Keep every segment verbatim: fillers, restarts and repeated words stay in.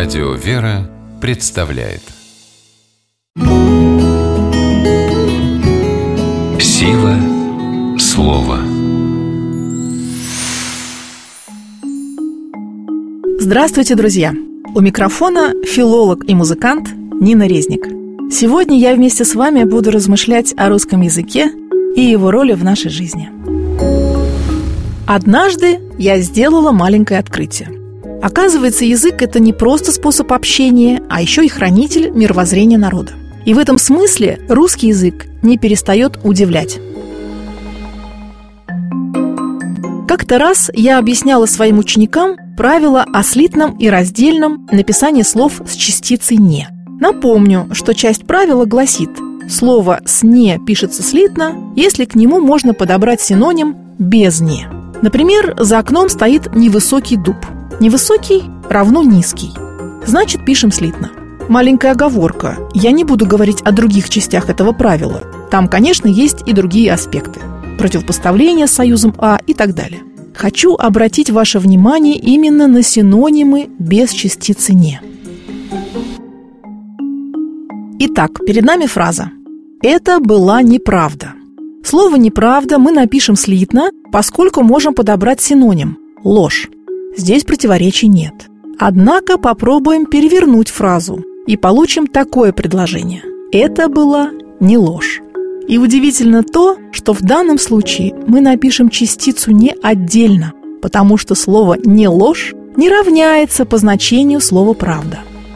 Радио «Вера» представляет Сила слова. Здравствуйте, друзья! У микрофона филолог и музыкант Нина Резник. Сегодня я вместе с вами буду размышлять о русском языке и его роли в нашей жизни. Однажды я сделала маленькое открытие. Оказывается, язык – это не просто способ общения, а еще и хранитель мировоззрения народа. И в этом смысле русский язык не перестает удивлять. Как-то раз я объясняла своим ученикам правила о слитном и раздельном написании слов с частицей «не». Напомню, что часть правила гласит: слово с «не» пишется слитно, если к нему можно подобрать синоним без «не». Например, за окном стоит невысокий дуб. Невысокий равно низкий. Значит, пишем слитно. Маленькая оговорка. Я не буду говорить о других частях этого правила. Там, конечно, есть и другие аспекты. Противопоставление с союзом «а» и так далее. Хочу обратить ваше внимание именно на синонимы без частицы «не». Итак, перед нами фраза «Это была неправда». Слово «неправда» мы напишем слитно, поскольку можем подобрать синоним «ложь». Здесь противоречий нет. Однако попробуем перевернуть фразу и получим такое предложение: «Это была не ложь». И удивительно то, что в данном случае мы напишем частицу «не» отдельно, потому что слово «не ложь» не равняется по значению слову «правда».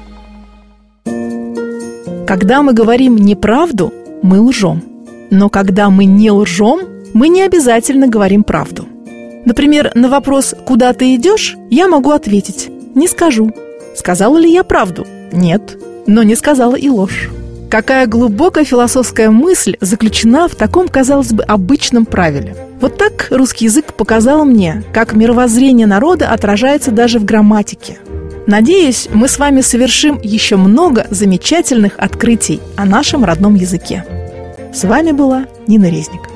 Когда мы говорим неправду, мы лжем. Но когда мы не лжем, мы не обязательно говорим правду. Например, на вопрос «Куда ты идешь?» я могу ответить: «Не скажу». Сказала ли я правду? Нет, но не сказала и ложь. Какая глубокая философская мысль заключена в таком, казалось бы, обычном правиле. Вот так русский язык показал мне, как мировоззрение народа отражается даже в грамматике. Надеюсь, мы с вами совершим еще много замечательных открытий о нашем родном языке. С вами была Нина Резник.